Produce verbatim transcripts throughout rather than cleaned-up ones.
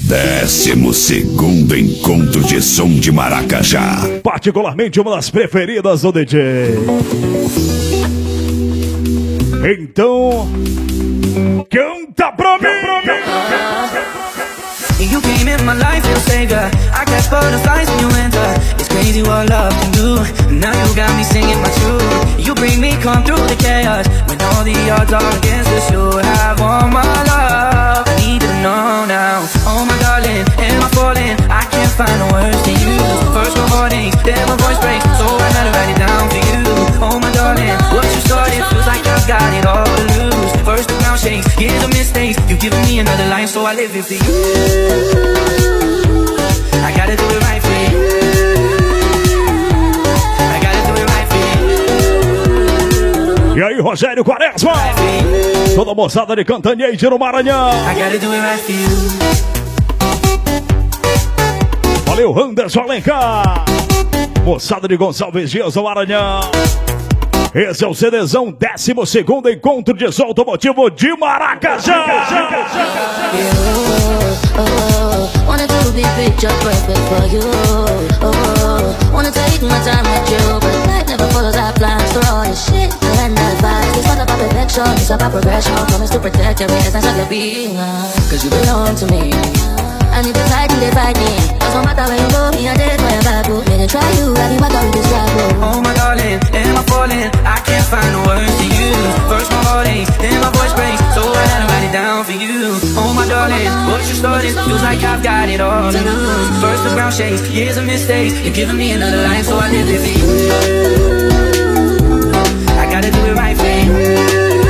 Décimo segundo encontro de som de Maracajá. Particularmente uma das preferidas do D J. Então, canta pra mim! You came in my life, little savior. I catch butterflies when you enter. It's crazy what love can do. Now you got me singing my tune. You bring me calm through the chaos. When all the odds are against us, you have all my love. I need to know now. Oh my darling, am I falling? I can't find the words to use. First my heart aches, then my voice breaks, so I gotta write it down for you. Oh my darling, what you started feels like I've got it all to lose. First the ground shakes, years of mistakes. You've given me another life, so I live it for you. I gotta do it right for you. I gotta do it right for you. E aí, Rogério Quaresma? Toda a moçada de Cantanhede no Maranhão. I gotta do it right for you. Valeu, Anderson Alencar. Moçada de Gonçalves Dias no Maranhão. Esse é o CDzão, décimo segundo encontro de som automotivo de Maracajá. Wanna do big picture perfect for you. Oh, wanna take my time with you, but life never follows our plans. For all this shit and advice, it's not about perfection, it's about progression. Promise to protect your essence of your being, cause you belong to me. And if you fight me, they fight me. Doesn't matter where you go, me I did for your back. May they try you, I did what I this struggle. Oh my darling, am I falling? I can't find the words to use. First my heart aches, then my voice breaks, so I had to write it down for you. Oh my darling, what you started feels like I've got it all to lose. First the ground shakes, years of mistakes. You're giving me another life, so I live it for you. I gotta do it right for you.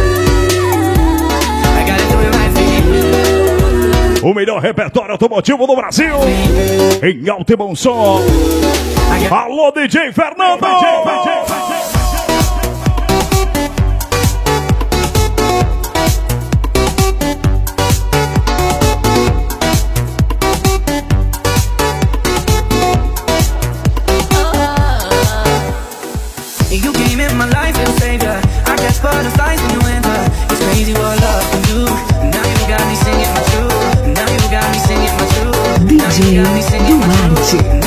I gotta do it right for you. O melhor repertório automotivo do Brasil. Em alto e bom som. Alô, D J Fernando! D J, D J, D J. You came in my life, little savior. I catch butterflies when you enter. It's crazy what love can do. Now you got me singing my truth. Now you got me singing my truth. D J Duarte.